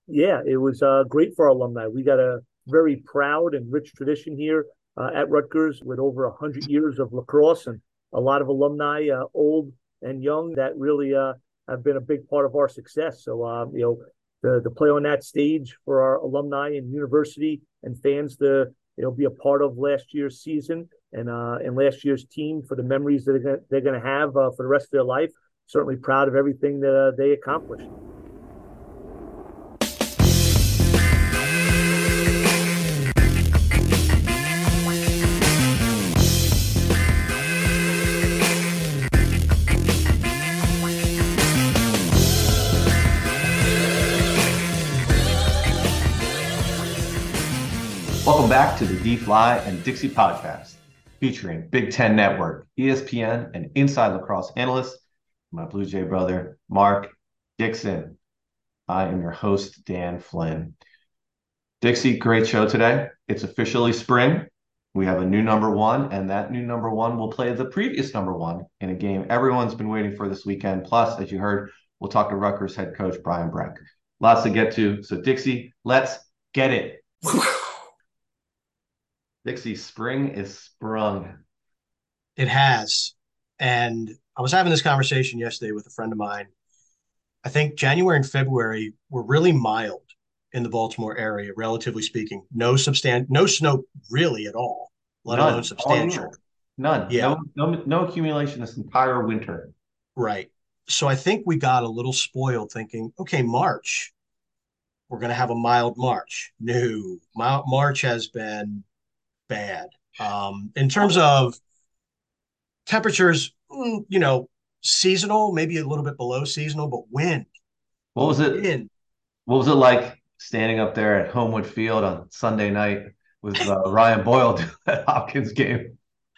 Yeah, it was great for our alumni. We got a very proud and rich tradition here at Rutgers with over 100 years of lacrosse and a lot of alumni, old and young, that really have been a big part of our success. So, the play on that stage for our alumni and university and fans to be a part of last year's season and last year's team for the memories that they're going to have for the rest of their life. Certainly proud of everything that they accomplished. Welcome back to the D-Fly and Dixie podcast, featuring Big Ten Network, ESPN, and Inside Lacrosse analyst, my Blue Jay brother, Mark Dixon. I am your host, Dan Flynn. Dixie, great show today. It's officially spring. We have a new number one, and that new number one will play the previous number one in a game everyone's been waiting for this weekend. Plus, as you heard, we'll talk to Rutgers head coach Brian Breck. Lots to get to. So, Dixie, let's get it. Dixie, spring is sprung. It has. And I was having this conversation yesterday with a friend of mine. I think January and February were really mild in the Baltimore area, relatively speaking. No snow really at all, let alone None all substantial. year. None. Yeah, No accumulation this entire winter. right. So I think we got a little spoiled thinking, okay, March, we're going to have a mild March. No, March has been bad. In terms of temperatures, seasonal, maybe a little bit below seasonal, but wind, What was it? wind. What was it like standing up there at Homewood Field on Sunday night with Ryan Boyle at Hopkins game?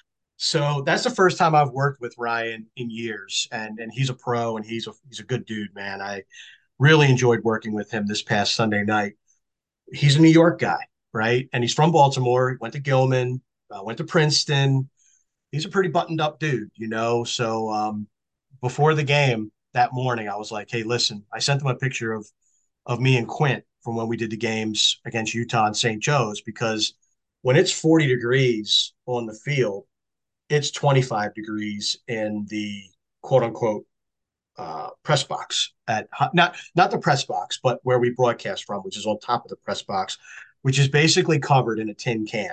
So that's the first time I've worked with Ryan in years, and he's a pro and he's a good dude, man. I really enjoyed working with him this past Sunday night. He's a New York guy, right? And he's from Baltimore. Went to Gilman, went to Princeton. He's a pretty buttoned up dude. So before the game that morning, I was like, "Hey, listen," I sent him a picture of me and Quint from when we did the games against Utah and St. Joe's because when it's 40 degrees on the field, it's 25 degrees in the quote unquote press box at not the press box, but where we broadcast from, which is on top of the press box, which is basically covered in a tin can.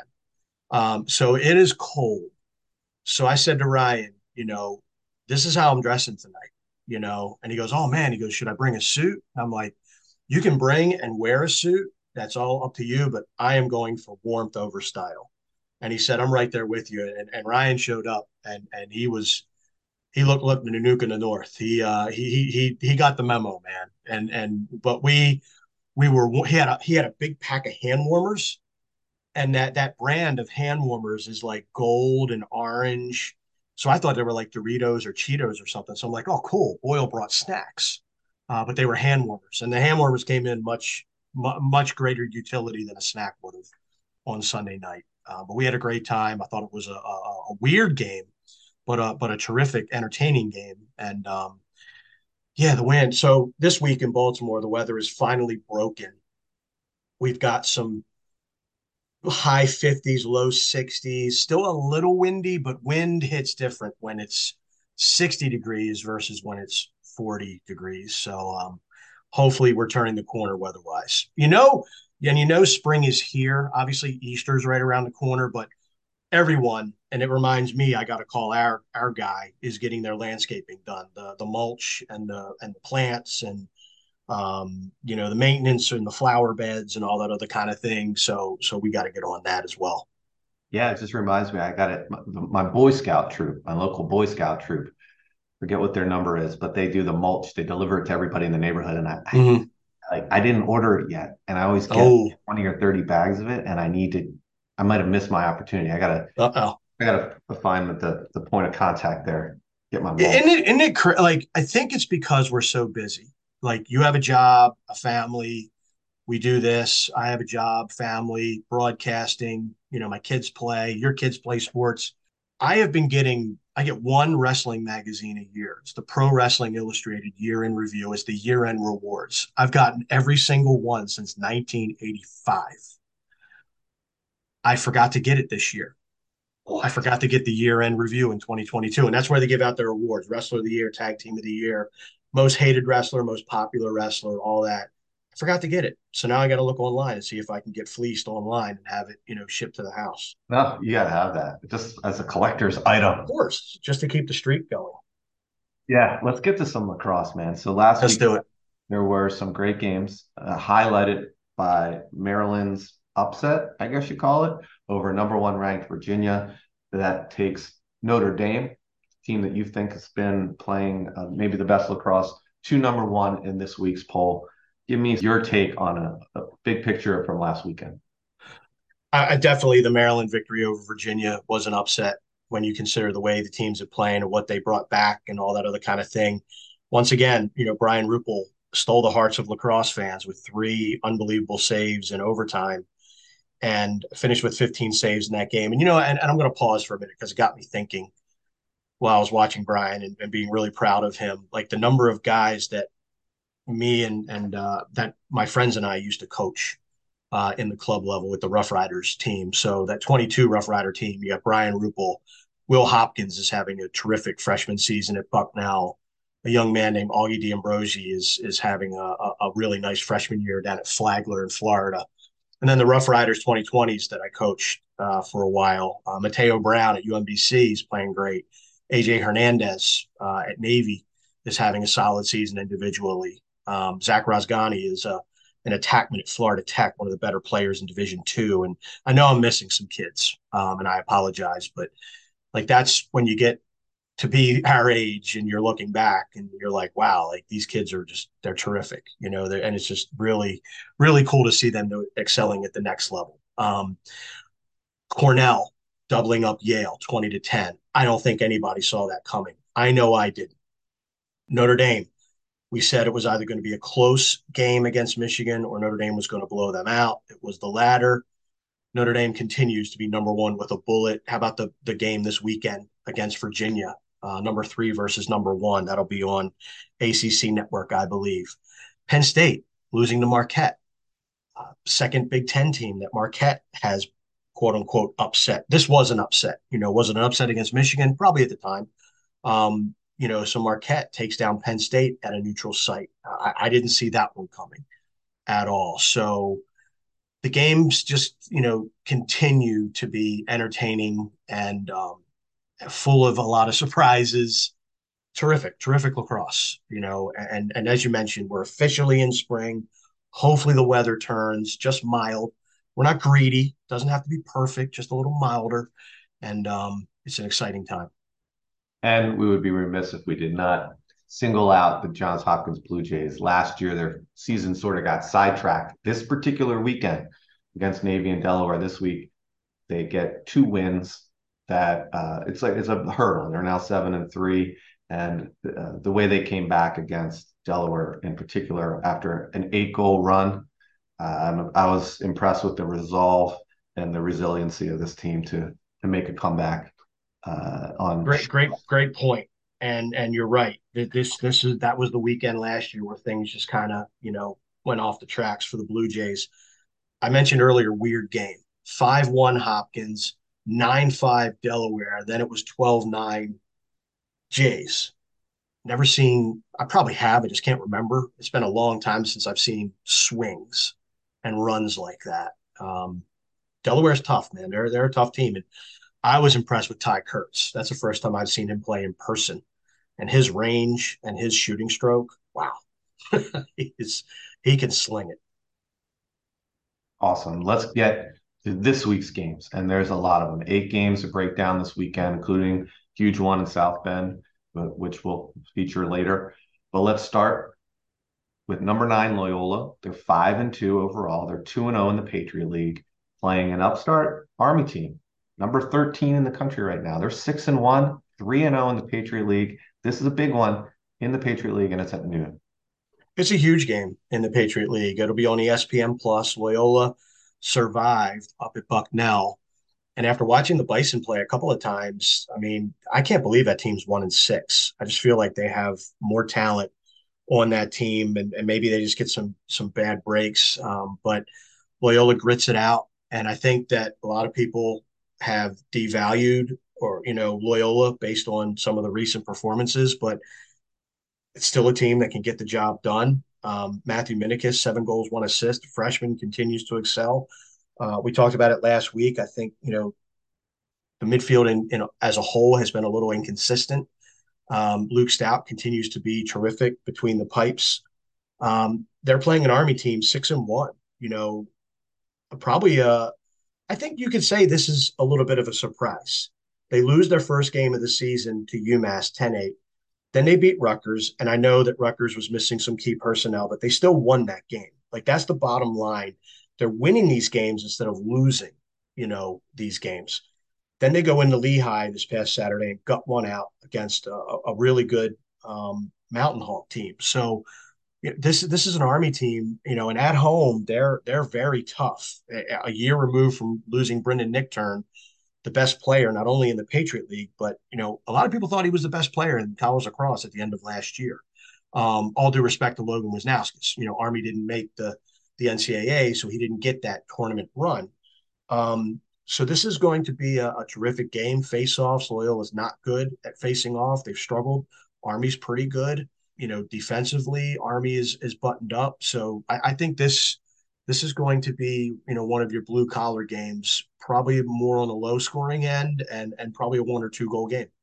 So it is cold. So I said to Ryan, this is how I'm dressing tonight. And he goes, oh man, he goes, should I bring a suit? I'm like, you can bring and wear a suit. That's all up to you, but I am going for warmth over style. And he said, I'm right there with you. And Ryan showed up and he looked Nanook in the north. He got the memo, man. But he had a big pack of hand warmers, and that brand of hand warmers is like gold and orange. So I thought they were like Doritos or Cheetos or something. So I'm like, oh, cool. Boyle brought snacks, but they were hand warmers, and the hand warmers came in much greater utility than a snack would have on Sunday night. But we had a great time. I thought it was a weird game, but a terrific, entertaining game. And yeah, the wind. So this week in Baltimore, the weather is finally broken. We've got some high 50s, low 60s, still a little windy, but wind hits different when it's 60 degrees versus when it's 40 degrees. So hopefully we're turning the corner weather-wise. Spring is here. Obviously, Easter's right around the corner, but everyone, and it reminds me, I got to call our guy is getting their landscaping done, the mulch and the plants and the maintenance and the flower beds and all that other kind of thing. So we got to get on that as well. Yeah, it just reminds me. I got it. My Boy Scout troop, my local Boy Scout troop. Forget what their number is, but they do the mulch. They deliver it to everybody in the neighborhood, and Mm-hmm. I didn't order it yet, and I always get Oh, 20 or 30 bags of it, and I need to. I might have missed my opportunity. uh-oh. I gotta find the point of contact there. Get my mulch. Like, I think it's because we're so busy. Like, you have a job, a family. We do this. I have a job, family, broadcasting. My kids play. Your kids play sports. I have been getting I get one wrestling magazine a year. It's the Pro Wrestling Illustrated Year in Review. It's the year-end rewards. I've gotten every single one since 1985. I forgot to get it this year. I What? forgot to get the year-end review in 2022, and that's where they give out their awards: Wrestler of the Year, Tag Team of the Year, Most Hated Wrestler, Most Popular Wrestler, all that. I forgot to get it, so now I got to look online and see if I can get fleeced online and have it, shipped to the house. No, you got to have that just as a collector's Of item. course, just to keep the streak going. Yeah, let's get to some lacrosse, man. So last Let's week do it. there were some great games, highlighted by Maryland's upset, I guess you call it, over number one ranked Virginia. That takes Notre Dame, team that you think has been playing maybe the best lacrosse, to number one in this week's poll. Give me your take on a big picture from last weekend. I definitely the Maryland victory over Virginia was an upset when you consider the way the teams are playing and what they brought back and all that other kind of thing. Once again, Brian Rupel stole the hearts of lacrosse fans with three unbelievable saves in overtime and finished with 15 saves in that game. And I'm going to pause for a minute because it got me thinking while I was watching Brian and being really proud of him. Like the number of guys that me and that my friends and I used to coach in the club level with the Rough Riders team. So that 22 Rough Rider team, you got Brian Rupel. Will Hopkins is having a terrific freshman season at Bucknell. A young man named Augie D'Ambrosi is having a really nice freshman year down at Flagler in Florida. And then the Rough Riders 2020s that I coached for a while. Mateo Brown at UMBC is playing great. AJ Hernandez at Navy is having a solid season individually. Zach Rosgani is an attackman at Florida Tech, one of the better players in Division II. And I know I'm missing some kids, and I apologize, but like that's when you get to be our age and you're looking back and you're like, wow, like these kids are they're terrific, and it's just really, really cool to see them excelling at the next level. Cornell doubling up Yale 20-10. I don't think anybody saw that coming. I know I didn't. Notre Dame, we said it was either going to be a close game against Michigan or Notre Dame was going to blow them out. It was the latter. Notre Dame continues to be number one with a bullet. How about the game this weekend against Virginia? Number 3 versus number 1. That'll be on ACC Network, I believe. Penn State losing to Marquette. Second Big Ten team that Marquette has, quote unquote, upset. This was an upset. Was it an upset against Michigan? Probably at the time. So Marquette takes down Penn State at a neutral site. I didn't see that one coming at all. So the games just, continue to be entertaining and full of a lot of surprises. Terrific, terrific lacrosse, and as you mentioned, we're officially in spring. Hopefully the weather turns just mild. We're not greedy. Doesn't have to be perfect, just a little milder. And it's an exciting time. And we would be remiss if we did not single out the Johns Hopkins Blue Jays. Last year, their season sort of got sidetracked. This particular weekend against Navy and Delaware this week, they get 2 wins. That it's a hurdle. They're now 7-3, and the way they came back against Delaware in particular after an 8-goal run, I was impressed with the resolve and the resiliency of this team to make a comeback. On Great point. And you're right. That was the weekend last year where things just kind of went off the tracks for the Blue Jays. I mentioned earlier, weird game. 5-1 Hopkins, 9-5 Delaware. Then it was 12-9 Jays. Never seen. I probably have. I just can't remember. It's been a long time since I've seen swings and runs like that. Delaware's tough, man. They're a tough team, and I was impressed with Ty Kurtz. That's the first time I've seen him play in person, and his range and his shooting stroke. Wow, he can sling it. Awesome. Let's get to this week's games, and there's a lot of them. 8 games to break down this weekend, including huge one in South Bend, which we'll feature later. But let's start with number 9 Loyola. They're 5-2 overall. They're 2-0 in the Patriot League, playing an upstart Army team, number 13 in the country right now. They're 6-1, 3-0 in the Patriot League. This is a big one in the Patriot League, and it's at noon. It's a huge game in the Patriot League. It'll be on ESPN Plus. Loyola survived up at Bucknell And after watching the Bison play a couple of times, I mean, I can't believe that team's 1-6. I just feel like they have more talent on that team, and maybe they just get some bad breaks. But Loyola grits it out, and I think that a lot of people have devalued or Loyola based on some of the recent performances, but it's still a team that can get the job done. Matthew Minikis, 7 goals, 1 assist. The freshman continues to excel. We talked about it last week. I think the midfield as a whole has been a little inconsistent. Luke Stout continues to be terrific between the pipes. They're playing an Army team 6-1. Probably I think you could say this is a little bit of a surprise. They lose their first game of the season to UMass 10-8. Then they beat Rutgers, and I know that Rutgers was missing some key personnel, but they still won that game. Like, that's the bottom line. They're winning these games instead of losing, these games. Then they go into Lehigh this past Saturday and gut one out against a really good Mountain Hawk team. So this is an Army team, and at home they're very tough. A year removed from losing Brendan Nichtern, the best player not only in the Patriot League, but a lot of people thought he was the best player in college lacrosse at the end of last year. All due respect to Logan Wisnauskas, Army didn't make the NCAA, so he didn't get that tournament run. So this is going to be a terrific game. Face-offs, Loyola is not good at facing off. They've struggled. Army's pretty good. Defensively, Army is buttoned up. So I think this is going to be, one of your blue collar games, probably more on the low scoring end and probably a 1 or 2 goal game.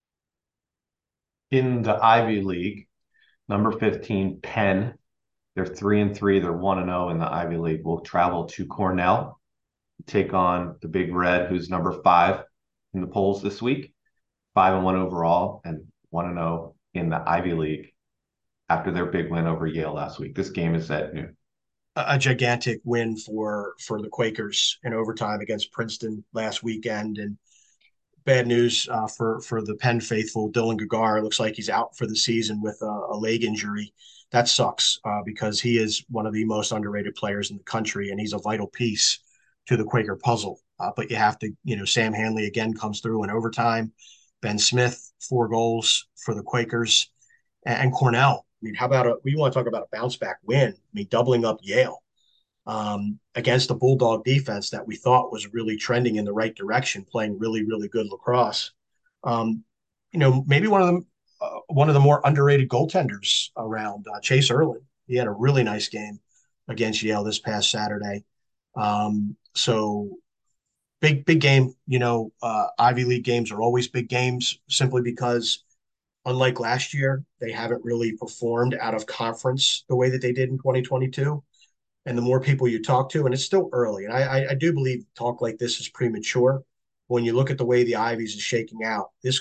In the Ivy League, number 15, Penn, they're 3-3. They're 1-0 in the Ivy League. Will travel to Cornell, take on the Big Red, who's number 5 in the polls this week, 5-1 overall and 1-0 in the Ivy League after their big win over Yale last week. This game is at noon. A gigantic win for the Quakers in overtime against Princeton last weekend, and bad news for the Penn faithful. Dylan Gagar looks like he's out for the season with a leg injury. That sucks because he is one of the most underrated players in the country, and he's a vital piece to the Quaker puzzle. But you have to, Sam Hanley again comes through in overtime. Ben Smith, 4 goals for the Quakers, and Cornell. I mean, how about we want to talk about a bounce back win? I mean, doubling up Yale against the Bulldog defense that we thought was really trending in the right direction, playing really, really good lacrosse. Maybe one of the more underrated goaltenders around, Chase Erlin. He had a really nice game against Yale this past Saturday. So big game. Ivy League games are always big games simply because, unlike last year, they haven't really performed out of conference the way that they did in 2022. And the more people you talk to, and it's still early, and I do believe talk like this is premature. When you look at the way the Ivies is shaking out, this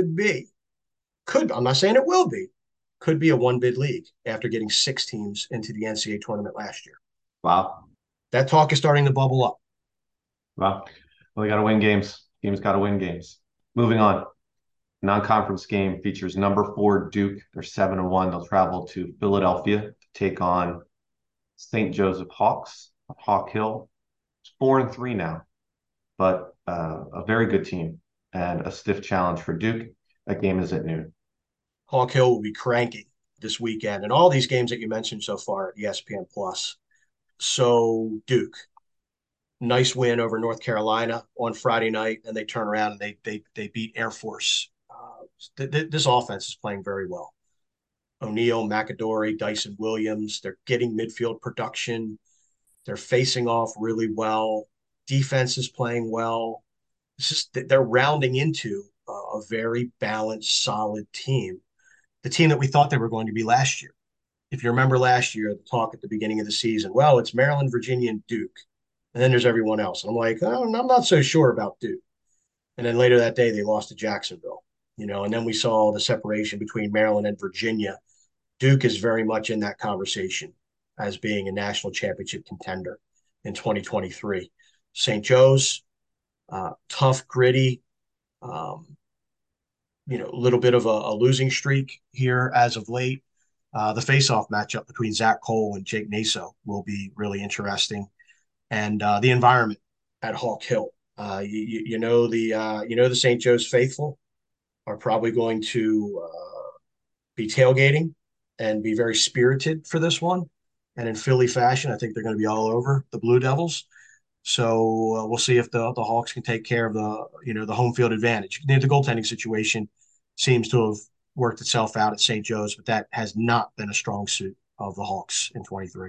I'm not saying it will be, could be a 1-bid league after getting 6 teams into the NCAA tournament last year. Wow. That talk is starting to bubble up. Wow. Well, they got to win games. Teams got to win games. Moving on. Non-conference game features number 4 Duke. They're 7-1. They'll travel to Philadelphia to take on St. Joseph Hawks, Hawk Hill. It's 4-3 now, but a very good team and a stiff challenge for Duke. That game is at noon. Hawk Hill will be cranking this weekend, and all these games that you mentioned so far at ESPN Plus. So Duke, nice win over North Carolina on Friday night, and they turn around and they beat Air Force. This offense is playing very well. O'Neal, McAdory, Dyson Williams, they're getting midfield production. They're facing off really well. Defense is playing well. They're rounding into a very balanced, solid team. The team that we thought they were going to be last year. If you remember last year, the talk at the beginning of the season, well, it's Maryland, Virginia, and Duke. And then there's everyone else. And I'm like, oh, I'm not so sure about Duke. And then later that day, they lost to Jacksonville. And then we saw the separation between Maryland and Virginia. Duke is very much in that conversation as being a national championship contender in 2023. St. Joe's, tough, gritty, a little bit of a losing streak here as of late. The face-off matchup between Zach Cole and Jake Naso will be really interesting. And the environment at Hawk Hill The St. Joe's faithful are probably going to be tailgating and be very spirited for this one. And in Philly fashion, I think they're going to be all over the Blue Devils. So we'll see if the Hawks can take care of the home field advantage. The goaltending situation seems to have worked itself out at St. Joe's, but that has not been a strong suit of the Hawks in 23.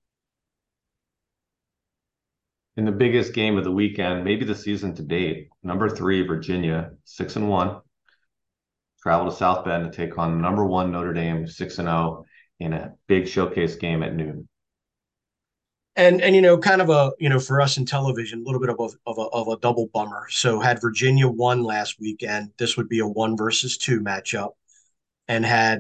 In the biggest game of the weekend, maybe the season to date, number 3, Virginia, 6-1, travel to South Bend to take on number 1 Notre Dame, 6-0 in a big showcase game at noon. And kind of for us in television, a little bit of a double bummer. So had Virginia won last weekend, this would be a 1 versus 2 matchup, and had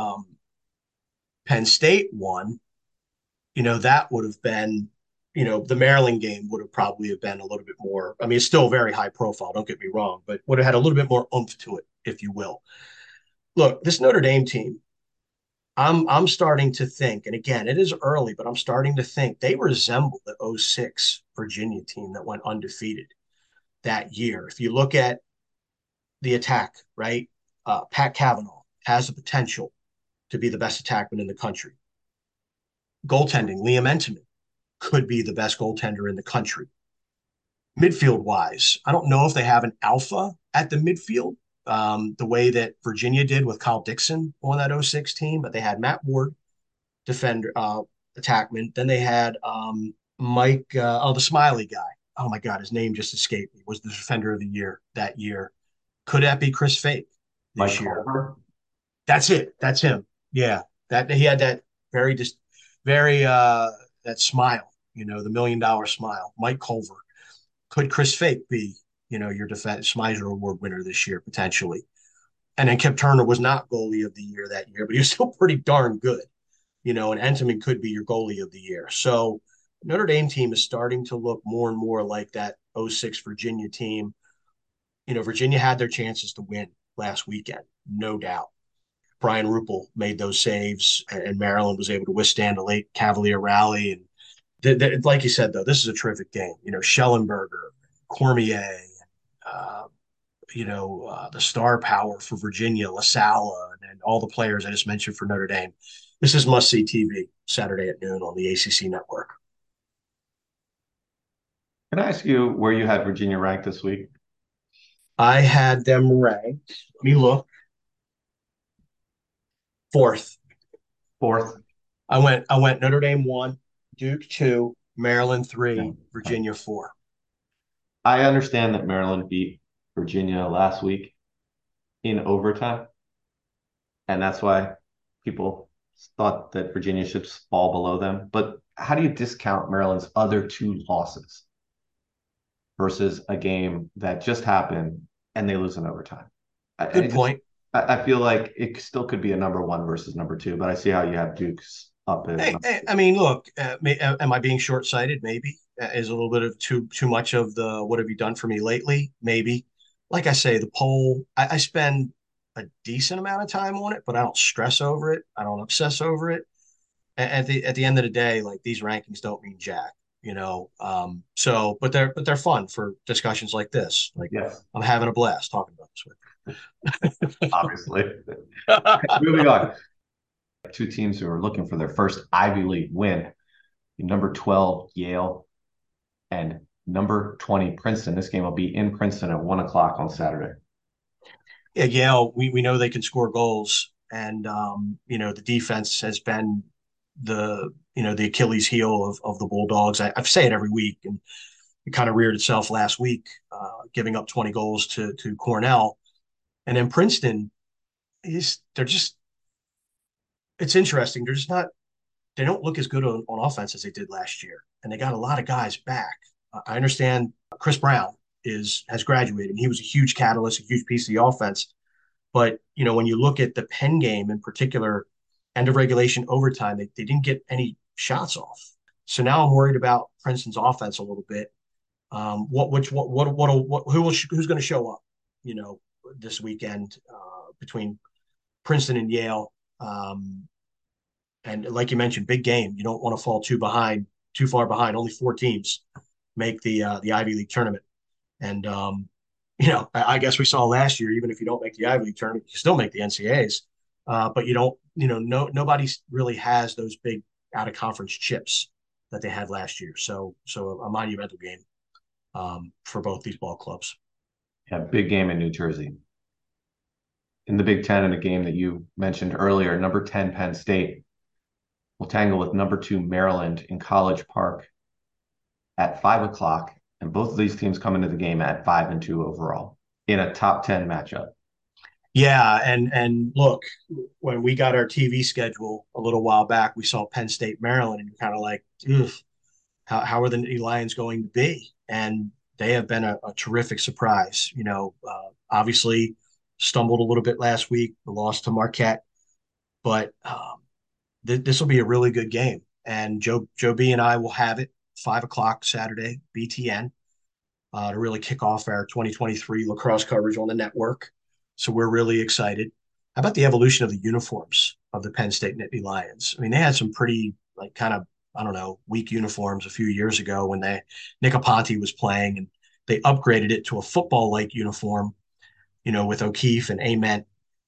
Penn State won, that would have been, the Maryland game would have probably have been a little bit more. I mean, it's still very high profile, don't get me wrong, but would have had a little bit more oomph to it, if you will. Look, this Notre Dame team, I'm starting to think, and again, it is early, but I'm starting to think they resemble the '06 Virginia team that went undefeated that year. If you look at the attack, right? Pat Cavanaugh has the potential to be the best attackman in the country. Goaltending, Liam Entenmann could be the best goaltender in the country. Midfield wise, I don't know if they have an alpha at the midfield, the way that Virginia did with Kyle Dixon on that '06 team, but they had Matt Ward, defender, attackman. Then they had Mike, the Smiley guy. Oh my God, his name just escaped me. Was the defender of the year that year? Could that be Chris Fake this Mike year? Culver? That's it. That's him. Yeah, that he had that very just very that smile. The $1 million smile. Mike Culver. Could Chris Fake be your defense Meisner Award winner this year potentially? And then Kip Turner was not goalie of the year that year, but he was still pretty darn good. And Entenmann could be your goalie of the year. So Notre Dame team is starting to look more and more like that '06 Virginia team. Virginia had their chances to win last weekend, no doubt. Brian Ruppel made those saves, and Maryland was able to withstand a late Cavalier rally. And like you said, though, this is a terrific game. Schellenberger, Cormier, uh, the star power for Virginia, LaSalla, and all the players I just mentioned for Notre Dame. This is must-see TV Saturday at noon on the ACC network. Can I ask you where you had Virginia ranked this week? I had them ranked. Let me look. Fourth. Fourth. I went Notre Dame 1, Duke 2, Maryland 3, Virginia 4. I understand that Maryland beat Virginia last week in overtime, and that's why people thought that Virginia should fall below them. But how do you discount Maryland's other 2 losses versus a game that just happened and they lose in overtime? Good point. I feel like it still could be a number 1 versus number 2, but I see how you have Duke's up as. Hey, I mean, look, am I being short-sighted? Maybe. Is a little bit of too much of the what have you done for me lately? Maybe. Like I say, the poll, I spend a decent amount of time on it, but I don't stress over it. I don't obsess over it. At the end of the day, like these rankings don't mean jack, So, but they're fun for discussions like this. Like, Yes, I'm having a blast talking about this with you. obviously. Moving on. 2 teams who are looking for their first Ivy League win. Number 12, Yale, and number 20, Princeton. This game will be in Princeton at 1 o'clock on Saturday. Yeah, Yale, we know they can score goals, and the defense has been the Achilles heel of the Bulldogs. I say it every week, and it kind of reared itself last week, giving up 20 goals to Cornell, and then Princeton they're just it's interesting. They don't look as good on offense as they did last year, and they got a lot of guys back. I understand Chris Brown has graduated. And he was a huge catalyst, a huge piece of the offense. But when you look at the Penn game in particular, end of regulation, overtime, they didn't get any shots off. So now I'm worried about Princeton's offense a little bit. Who's going to show up? This weekend between Princeton and Yale. And like you mentioned, big game. You don't want to fall too far behind. Only 4 teams make the Ivy League tournament. And I guess we saw last year, even if you don't make the Ivy League tournament, you still make the NCAAs. But you don't, nobody really has those big out of conference chips that they had last year. So a monumental game for both these ball clubs. Yeah, big game in New Jersey. In the Big Ten, in a game that you mentioned earlier, number 10 Penn State will tangle with number 2 Maryland in College Park at 5 o'clock, and both of these teams come into the game at 5-2 overall in a top 10 matchup. Yeah, and look, when we got our TV schedule a little while back, we saw Penn State, Maryland, and you're kind of like, ugh, how are the Nittany Lions going to be? And they have been a terrific surprise. Obviously stumbled a little bit last week, the loss to Marquette, but this will be a really good game. And Joe B and I will have it 5 o'clock Saturday, BTN, to really kick off our 2023 lacrosse coverage on the network. So we're really excited. How about the evolution of the uniforms of the Penn State Nittany Lions? I mean, they had some pretty like kind of, I don't know, weak uniforms a few years ago when Nick Aponte was playing, and they upgraded it to a football-like uniform, with O'Keefe and Ament,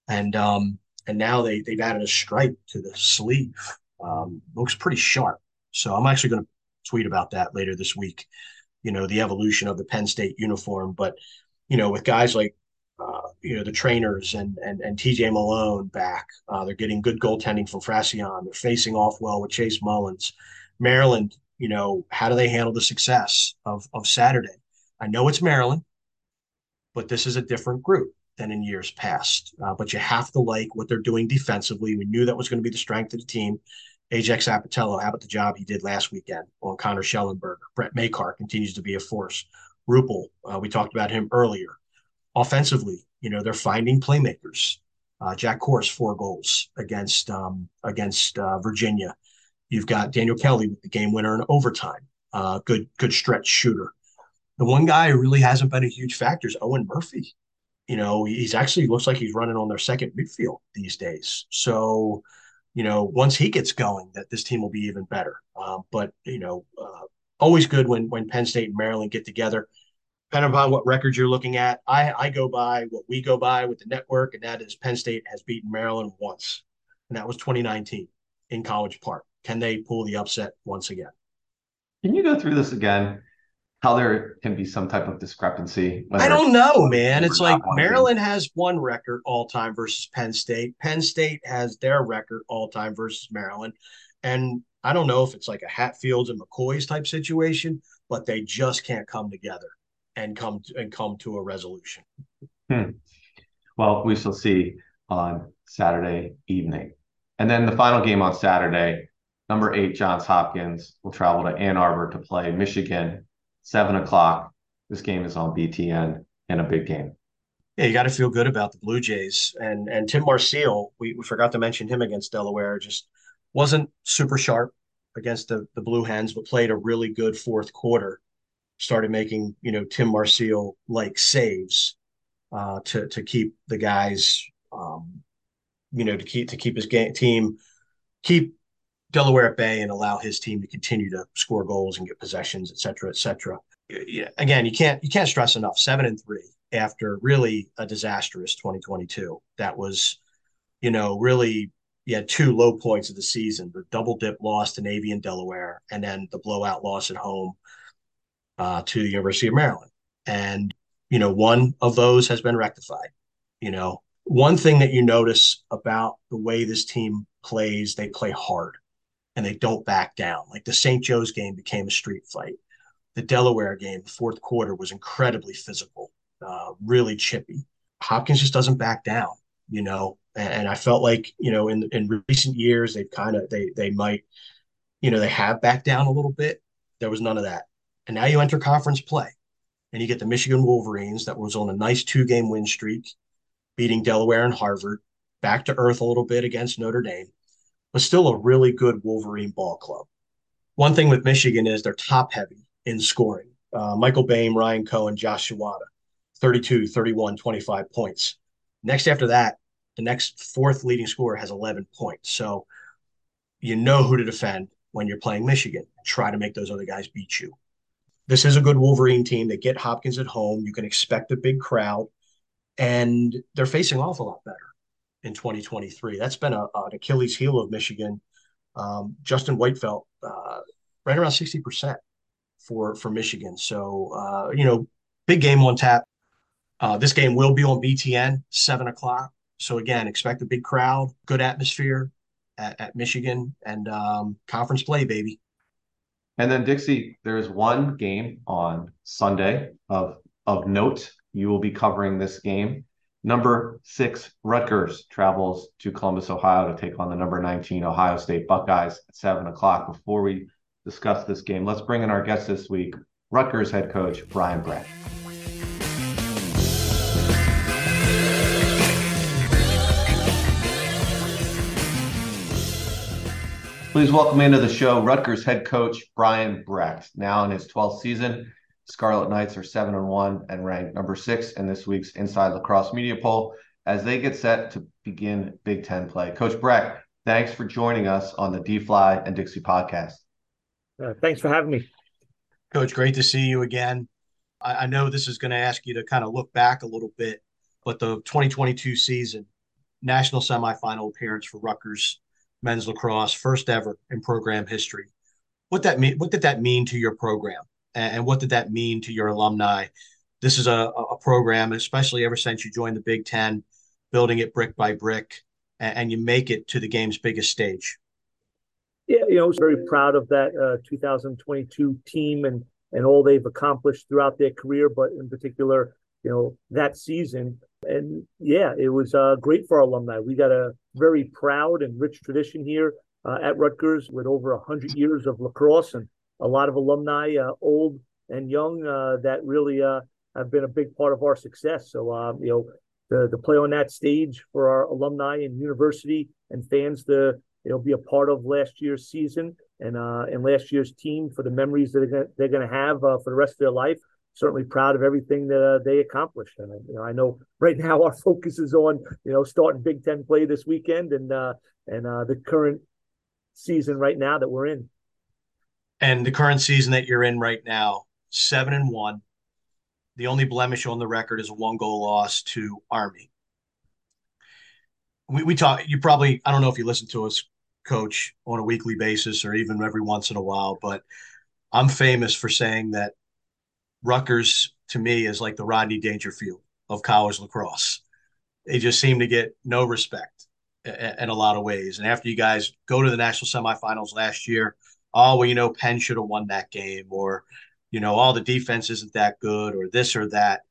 and now they've added a stripe to the sleeve. Looks pretty sharp. So I'm actually going to tweet about that later this week. The evolution of the Penn State uniform, but with guys like the trainers and TJ Malone back, they're getting good goaltending from Fracion. They're facing off well with Chase Mullins. Maryland, how do they handle the success of Saturday? I know it's Maryland, but this is a different group than in years past. But you have to like what they're doing defensively. We knew that was going to be the strength of the team. Ajax Apatello, how about the job he did last weekend on Connor Schellenberger? Brett Makar continues to be a force. Rupel, we talked about him earlier. Offensively, they're finding playmakers. Jack Kors, 4 goals against Virginia. You've got Daniel Kelly with the game winner in overtime. Good stretch shooter. The one guy who really hasn't been a huge factor is Owen Murphy. He's actually looks like he's running on their second midfield these days. So, once he gets going, that this team will be even better. But always good when Penn State and Maryland get together. Depending upon what record you're looking at, I go by what we go by with the network, and that is Penn State has beaten Maryland once, and that was 2019 in College Park. Can they pull the upset once again? Can you go through this again? How there can be some type of discrepancy? I don't know, man. It's like Team. Maryland has one record all time versus Penn State. Penn State has their record all time versus Maryland. And I don't know if it's like a Hatfields and McCoys type situation, but they just can't come together and come to a resolution. Well, we shall see on Saturday evening. And then the final game on Saturday, number 8 Johns Hopkins will travel to Ann Arbor to play Michigan, 7 o'clock. This game is on BTN and a big game. Yeah, you got to feel good about the Blue Jays. And Tim Marcille, we forgot to mention him against Delaware, just wasn't super sharp against the Blue Hens, but played a really good fourth quarter. Started making, Tim Marcille like saves to keep the guys, to keep his team, keep Delaware at bay and allow his team to continue to score goals and get possessions, et cetera, et cetera. Again, you can't stress enough. 7-3 after really a disastrous 2022. That was, really you had 2 low points of the season: the double dip loss to Navy and Delaware, and then the blowout loss at home to the University of Maryland. And one of those has been rectified. One thing that you notice about the way this team plays, they play hard and they don't back down. Like the St. Joe's game became a street fight. The Delaware game, the fourth quarter, was incredibly physical, really chippy. Hopkins just doesn't back down, and I felt like, in recent years, they might, they have backed down a little bit. There was none of that. And now you enter conference play and you get the Michigan Wolverines that was on a nice 2-game win streak, beating Delaware and Harvard, back to earth a little bit against Notre Dame, but still a really good Wolverine ball club. One thing with Michigan is they're top heavy in scoring. Michael Boehm, Ryan Cohen, Josh Shawada, 32, 31, 25 points. Next after that, the next fourth leading scorer has 11 points. So you know who to defend when you're playing Michigan. Try to make those other guys beat you. This is a good Wolverine team. They get Hopkins at home. You can expect a big crowd, and they're facing off a lot better in 2023. That's been an Achilles heel of Michigan. Justin Whitefeld, right around 60% for Michigan. So, big game on tap. This game will be on BTN, 7 o'clock. So again, expect a big crowd, good atmosphere at Michigan, and conference play, baby. And then Dixie, there is one game on Sunday of note. You will be covering this game. Number 6 Rutgers travels to Columbus, Ohio to take on the number 19 Ohio State Buckeyes at 7 o'clock. Before we discuss this game, let's bring in our guest this week, Rutgers head coach Brian Brecht. Please welcome into the show Rutgers head coach Brian Brecht. Now in his 12th season, Scarlet Knights are 7-1 and ranked number 6 in this week's Inside Lacrosse Media Poll as they get set to begin Big Ten play. Coach Brecht, thanks for joining us on the D-Fly and Dixie podcast. Thanks for having me. Coach, great to see you again. I know this is going to ask you to kind of look back a little bit, but the 2022 season, national semifinal appearance for Rutgers men's lacrosse, first ever in program history. What did that mean to your program? And what did that mean to your alumni? This is a program, especially ever since you joined the Big Ten, building it brick by brick, and you make it to the game's biggest stage. Yeah, I was very proud of that 2022 team and all they've accomplished throughout their career, but in particular, that season. And yeah, it was great for our alumni. We got a very proud and rich tradition here at Rutgers with over 100 years of lacrosse and a lot of alumni, old and young, that really have been a big part of our success. So, the play on that stage for our alumni and university and fans to be a part of last year's season and last year's team for the memories that they're going to have for the rest of their life. Certainly proud of everything that they accomplished. And I know right now our focus is on starting Big Ten play this weekend and the current season right now that we're in. And the current season that you're in right now, 7-1. The only blemish on the record is a 1-goal loss to Army. We talk. You probably, I don't know if you listen to us, Coach, on a weekly basis or even every once in a while, but I'm famous for saying that Rutgers, to me, is like the Rodney Dangerfield of college lacrosse. They just seem to get no respect in a lot of ways. And after you guys go to the national semifinals last year, Penn should have won that game, or, all the defense isn't that good, or this or that.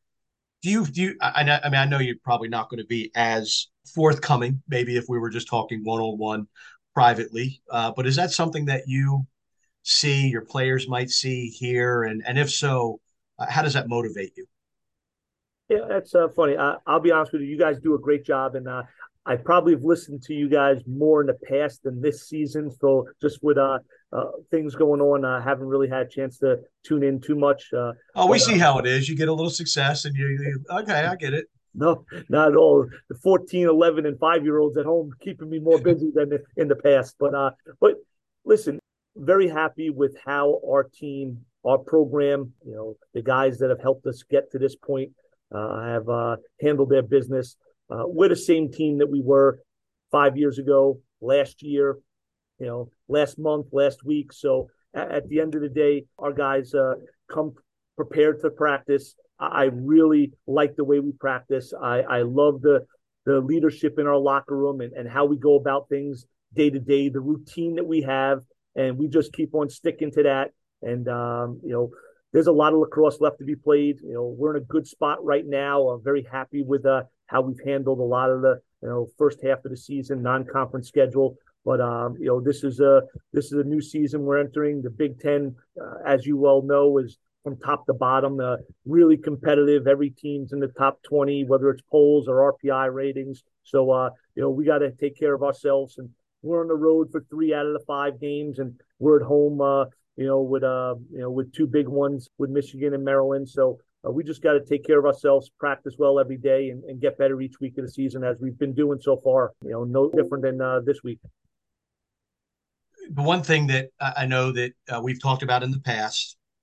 I know you're probably not going to be as forthcoming, maybe if we were just talking one-on-one privately, but is that something that you see, your players might see here? And if so, how does that motivate you? Yeah, that's funny. I'll be honest with you. You guys do a great job, and I probably have listened to you guys more in the past than this season. So just with things going on, I haven't really had a chance to tune in too much. We see how it is. You get a little success, and you okay, I get it. No, not at all. The 14, 11, and 5-year-olds at home keeping me more busy than in the past. But listen, very happy with how our team, our program, the guys that have helped us get to this point have handled their business. We're the same team that we were 5 years ago, last year, last month, last week. So at the end of the day, our guys come prepared to practice. I really like the way we practice. I love the leadership in our locker room and how we go about things day to day, the routine that we have, and we just keep on sticking to that. And, there's a lot of lacrosse left to be played. We're in a good spot right now. I'm very happy with how we've handled a lot of the, first half of the season, non-conference schedule. But, this is a new season we're entering. The Big Ten, as you well know, is from top to bottom, really competitive. Every team's in the top 20, whether it's polls or RPI ratings. So, we got to take care of ourselves. And we're on the road for 3 out of the 5 games, and we're at home, with 2 big ones with Michigan and Maryland. So we just got to take care of ourselves, practice well every day, and get better each week of the season as we've been doing so far. No different than this week. The one thing that I know that we've talked about in the past,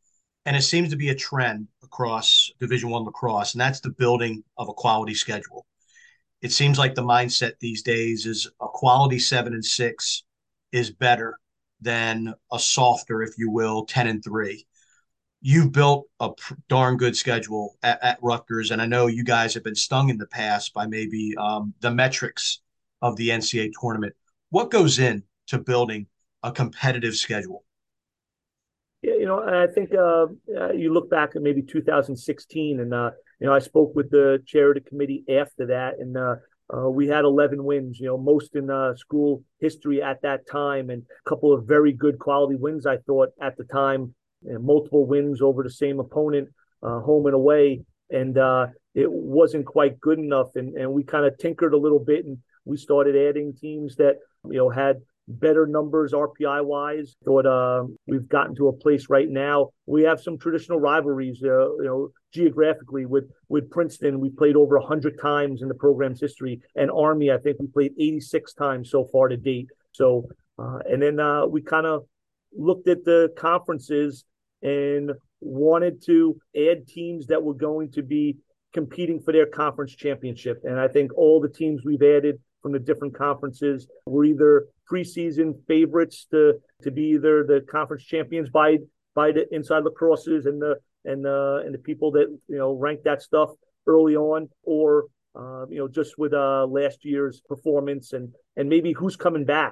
and it seems to be a trend across Division One lacrosse, and that's the building of a quality schedule. It seems like the mindset these days is a quality 7-6 is better than a softer, if you will, 10-3. You've built a darn good schedule at Rutgers, and I know you guys have been stung in the past by maybe the metrics of the NCAA tournament. What goes into building a competitive schedule? Yeah, I think you look back at maybe 2016, and I spoke with the chair of the committee after that, and we had 11 wins, most in school history at that time, and a couple of very good quality wins, I thought, at the time, and multiple wins over the same opponent, home and away, and it wasn't quite good enough, and we kind of tinkered a little bit, and we started adding teams that had better numbers RPI wise. Thought we've gotten to a place right now. We have some traditional rivalries, geographically with Princeton. We played over 100 times in the program's history, and Army, I think we played 86 times so far to date. So, and then we kind of looked at the conferences and wanted to add teams that were going to be competing for their conference championship. And I think all the teams we've added from the different conferences were either preseason favorites to be either the conference champions by the Inside Lacrosses and the people that rank that stuff early on, or just with last year's performance and maybe who's coming back.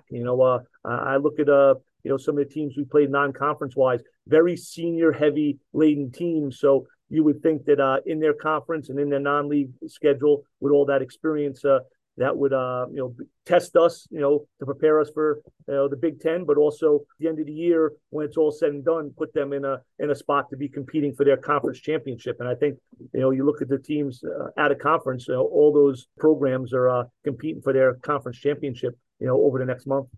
I look at some of the teams we played non-conference wise, very senior heavy laden teams. So you would think that in their conference and in their non-league schedule with all that experience, that would test us, to prepare us for the Big Ten, but also at the end of the year when it's all said and done, put them in a spot to be competing for their conference championship. And I think you look at the teams out of conference, all those programs are competing for their conference championship, over the next month.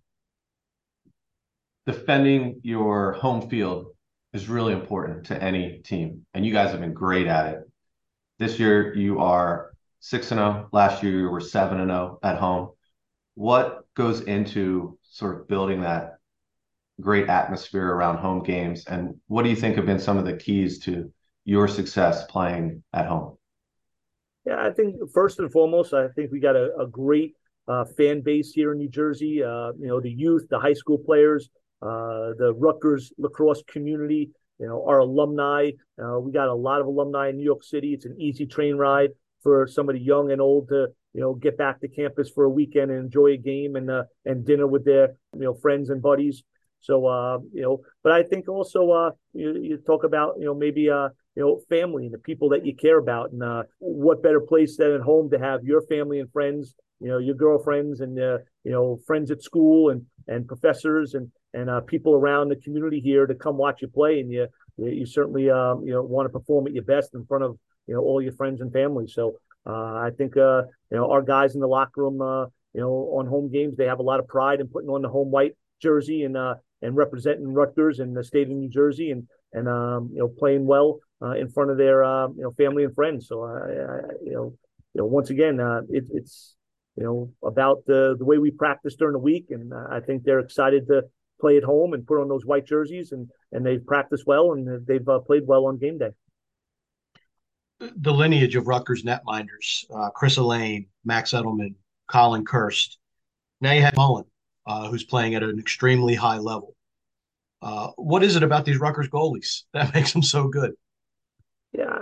Defending your home field is really important to any team, and you guys have been great at it. This year you are 6-0. Last year you were 7-0 at home. What goes into sort of building that great atmosphere around home games, and what do you think have been some of the keys to your success playing at home? Yeah, I think first and foremost, I think we got a great fan base here in New Jersey. The youth, the high school players, the Rutgers lacrosse community, our alumni. We got a lot of alumni in New York City. It's an easy train ride for somebody young and old to get back to campus for a weekend and enjoy a game and dinner with their friends and buddies. So but I think also you talk about maybe family and the people that you care about, and what better place than at home to have your family and friends, your girlfriends and friends at school and professors and people around the community here to come watch you play, and you certainly want to perform at your best in front of all your friends and family. So I think our guys in the locker room on home games, they have a lot of pride in putting on the home white jersey and representing Rutgers and the state of New Jersey and playing well in front of their family and friends. So once again it's about the way we practice during the week, and I think they're excited to play at home and put on those white jerseys, and they've practiced well and they've played well on game day. The lineage of Rutgers netminders, Chris Elaine, Max Edelman, Colin Kirst. Now you have Mullen, who's playing at an extremely high level. What is it about these Rutgers goalies that makes them so good? Yeah,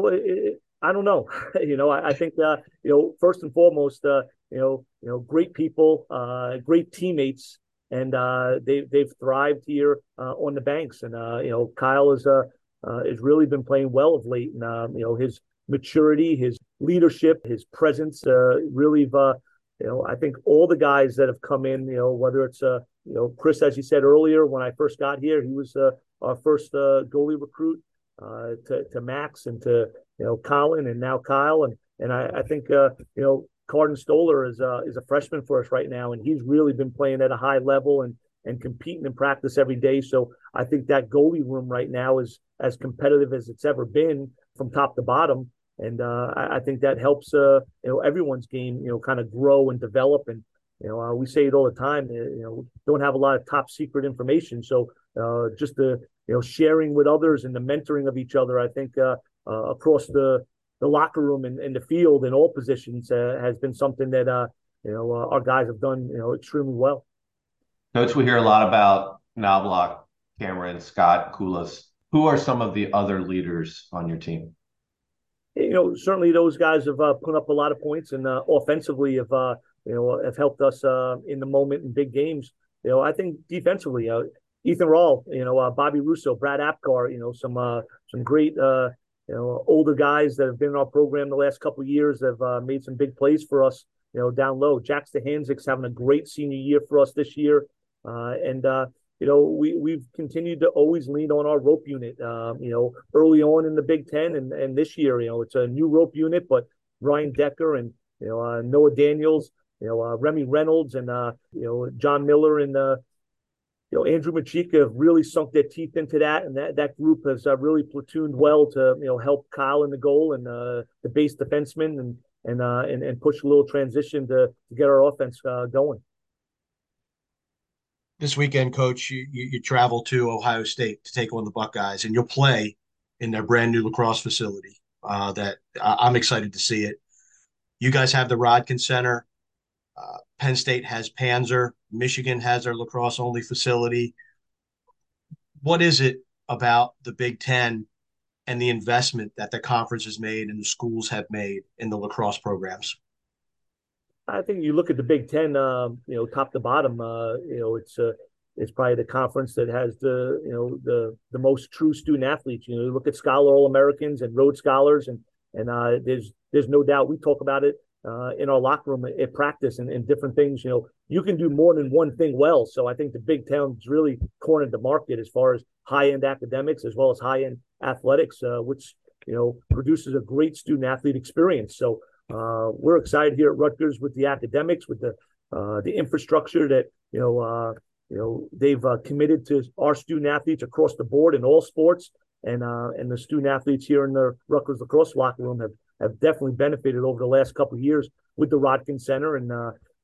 I don't know. I think first and foremost, great people, great teammates, and they've thrived here on the banks. And Kyle has really been playing well of late, and his maturity, his leadership, his presence, really. I think all the guys that have come in, whether it's Chris, as you said earlier, when I first got here, he was our first goalie recruit, to Max and to Colin and now Kyle, and I think Carden Stoller is a freshman for us right now, and he's really been playing at a high level and competing in practice every day. So I think that goalie room right now is as competitive as it's ever been from top to bottom. And I think that helps everyone's game kind of grow and develop. And we say it all the time, don't have a lot of top secret information. So just the sharing with others and the mentoring of each other. I think across the locker room and the field in all positions has been something that our guys have done extremely well. Coach, we hear a lot about Knobloch, Cameron, Scott, Koulis. Who are some of the other leaders on your team? Certainly those guys have put up a lot of points and offensively have helped us in the moment in big games. I think defensively, Ethan Rawl, Bobby Russo, Brad Apgar, some great older guys that have been in our program the last couple of years have made some big plays for us, down low. Jack Stahanzik's having a great senior year for us this year, and we've continued to always lean on our rope unit, early on in the Big Ten. And this year, it's a new rope unit, but Ryan Decker and, Noah Daniels, Remy Reynolds and, John Miller and, Andrew Machika have really sunk their teeth into that. And that group has really platooned well to, help Kyle in the goal and the base defenseman and push a little transition to get our offense going. This weekend, Coach, you travel to Ohio State to take on the Buckeyes, and you'll play in their brand new lacrosse facility. That I'm excited to see it. You guys have the Rodkin Center. Penn State has Panzer. Michigan has their lacrosse-only facility. What is it about the Big Ten and the investment that the conference has made and the schools have made in the lacrosse programs? I think you look at the Big Ten, top to bottom. It's probably the conference that has the most true student athletes. You look at Scholar All-Americans and Rhodes Scholars, and there's no doubt we talk about it in our locker room at practice and different things. You can do more than one thing well. So I think the Big Ten's really cornered the market as far as high-end academics as well as high-end athletics, which produces a great student athlete experience. So. We're excited here at Rutgers with the academics, with the infrastructure that they've committed to our student athletes across the board in all sports, and the student athletes here in the Rutgers lacrosse locker room have definitely benefited over the last couple of years with the Rodkin Center, and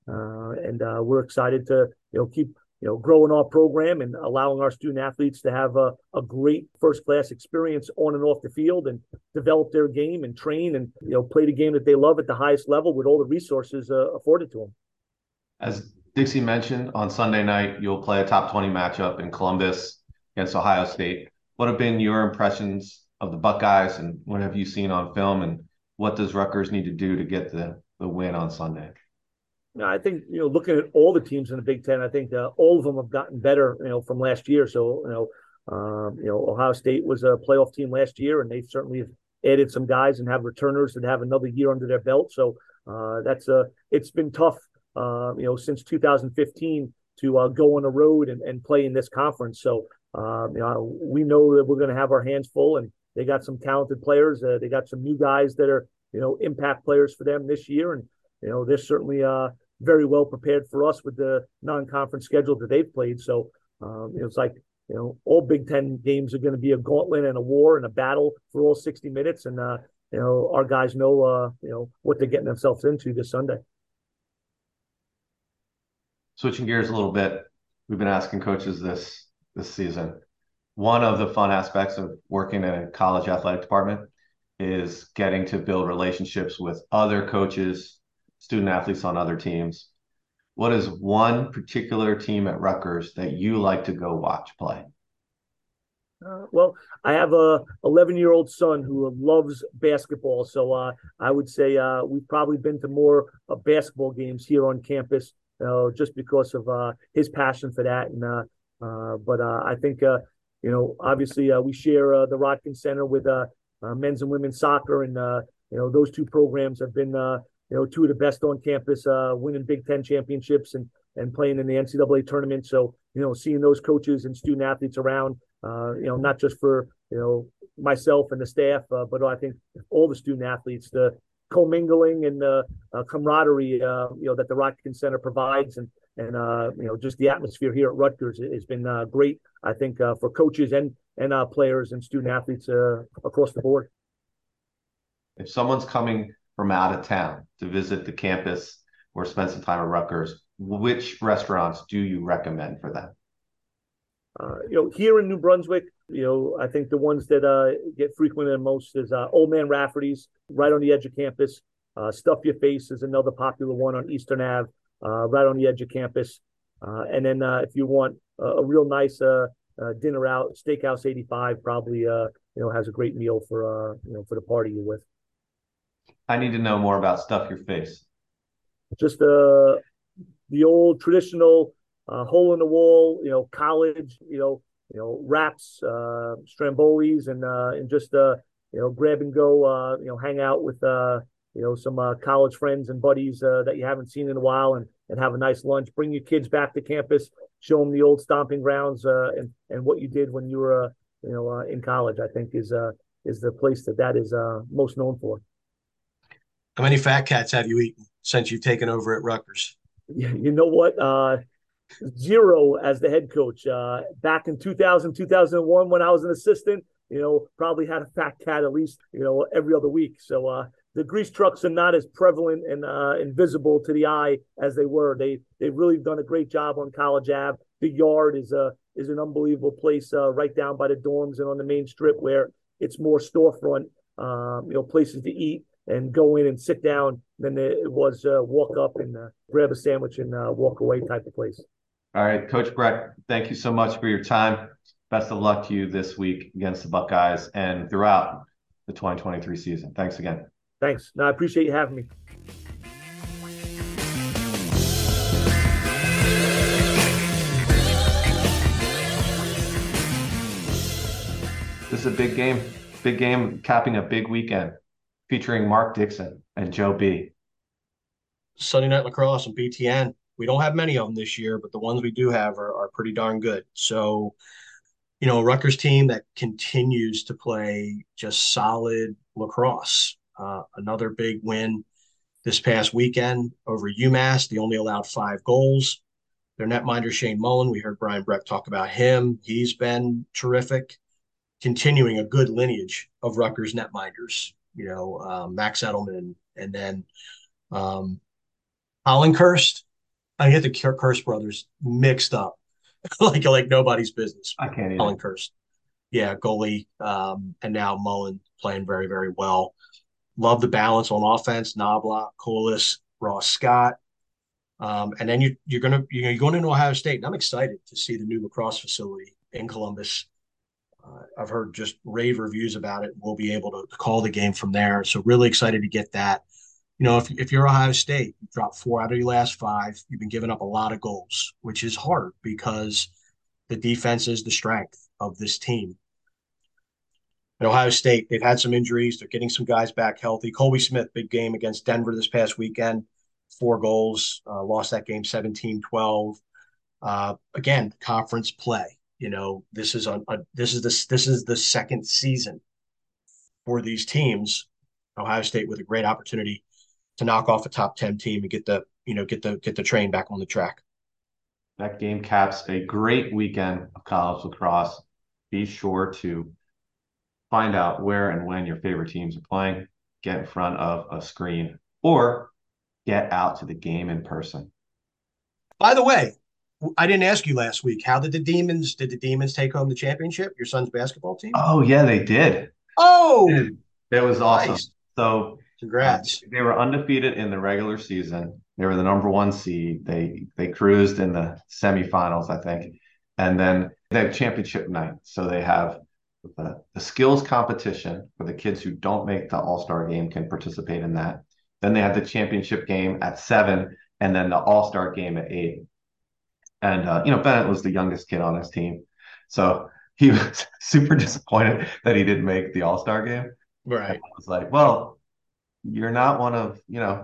we're excited to keep growing our program and allowing our student athletes to have a great first-class experience on and off the field and develop their game and train and, play the game that they love at the highest level with all the resources afforded to them. As Dixie mentioned, on Sunday night, you'll play a top 20 matchup in Columbus against Ohio State. What have been your impressions of the Buckeyes, and what have you seen on film, and what does Rutgers need to do to get the win on Sunday? I think, looking at all the teams in the Big Ten, I think all of them have gotten better, from last year. So, Ohio State was a playoff team last year, and they certainly have added some guys and have returners that have another year under their belt. So it's been tough, since 2015 to go on the road and play in this conference. So, we know that we're going to have our hands full, and they got some talented players. They got some new guys that are, impact players for them this year. And, they're certainly very well prepared for us with the non-conference schedule that they've played. So it's like, all Big Ten games are going to be a gauntlet and a war and a battle for all 60 minutes. And, our guys know, what they're getting themselves into this Sunday. Switching gears a little bit, we've been asking coaches this season. One of the fun aspects of working in a college athletic department is getting to build relationships with other coaches, student athletes on other teams. What is one particular team at Rutgers that you like to go watch play? Well, I have a 11-year-old son who loves basketball. So I would say we've probably been to more basketball games here on campus just because of his passion for that. And but I think, obviously we share the Rodkin Center with men's and women's soccer. And, those two programs have been two of the best on campus, winning Big Ten championships and playing in the NCAA tournament. So, seeing those coaches and student athletes around, not just for, myself and the staff, but I think all the student athletes, the commingling and the camaraderie, that the Rodkin Center provides and just the atmosphere here at Rutgers has been great, I think, for coaches and players and student athletes across the board. If someone's coming from out of town to visit the campus or spend some time at Rutgers, which restaurants do you recommend for them? Here in New Brunswick, I think the ones that get frequented the most is Old Man Rafferty's, right on the edge of campus. Stuff Your Face is another popular one on Eastern Ave, right on the edge of campus. And then if you want a real nice dinner out, Steakhouse 85 probably has a great meal for the party you're with. I need to know more about Stuff Your Face. Just the old traditional hole in the wall, college, wraps, Strambolis, and just grab and go, hang out with some college friends and buddies that you haven't seen in a while, and have a nice lunch. Bring your kids back to campus, show them the old stomping grounds, and what you did when you were in college. I think is the place that is most known for. How many fat cats have you eaten since you've taken over at Rutgers? You know what? Zero as the head coach. Back in 2000, 2001, when I was an assistant, probably had a fat cat at least, every other week. So the grease trucks are not as prevalent and visible to the eye as they were. They've really done a great job on College Ave. The Yard is an unbelievable place right down by the dorms and on the main strip where it's more storefront, places to eat and go in and sit down than it was walk up and grab a sandwich and walk away type of place. All right, Coach Breck, thank you so much for your time. Best of luck to you this week against the Buckeyes and throughout the 2023 season. Thanks again. Thanks. No, I appreciate you having me. This is a big game capping a big weekend featuring Mark Dixon and Joe B. Sunday Night Lacrosse and BTN. We don't have many of them this year, but the ones we do have are pretty darn good. So, a Rutgers team that continues to play just solid lacrosse. Another big win this past weekend over UMass. They only allowed 5 goals. Their netminder, Shane Mullen, we heard Brian Breck talk about him. He's been terrific, continuing a good lineage of Rutgers netminders. Max Edelman, and then Colin Kirst. I get the Kirst brothers mixed up like nobody's business. I can't even. Colin Kirst, yeah, goalie, and now Mullen playing very, very well. Love the balance on offense. Knobloch, Colas, Ross Scott, and then you're going into Ohio State, and I'm excited to see the new lacrosse facility in Columbus. I've heard just rave reviews about it. We'll be able to call the game from there. So really excited to get that. If you're Ohio State, you dropped 4 out of your last 5. You've been giving up a lot of goals, which is hard because the defense is the strength of this team. At Ohio State, they've had some injuries. They're getting some guys back healthy. Colby Smith, big game against Denver this past weekend, 4 goals, lost that game 17-12. Again, conference play. This is the second season for these teams. Ohio State with a great opportunity to knock off a top 10 team and get the train back on the track. That game caps a great weekend of college lacrosse. Be sure to find out where and when your favorite teams are playing, get in front of a screen, or get out to the game in person. By the way, I didn't ask you last week. How did the Demons take home the championship? Your son's basketball team? Oh yeah, they did. Oh, it was awesome. Nice. So congrats. They were undefeated in the regular season. They were the number 1 seed. They cruised in the semifinals, I think, and then they have championship night. So they have the skills competition where the kids who don't make the All-Star game can participate in that. Then they had the championship game at 7, and then the All-Star game at 8. And, Bennett was the youngest kid on his team. So he was super disappointed that he didn't make the All-Star game. Right. And I was like, well, you're not one of,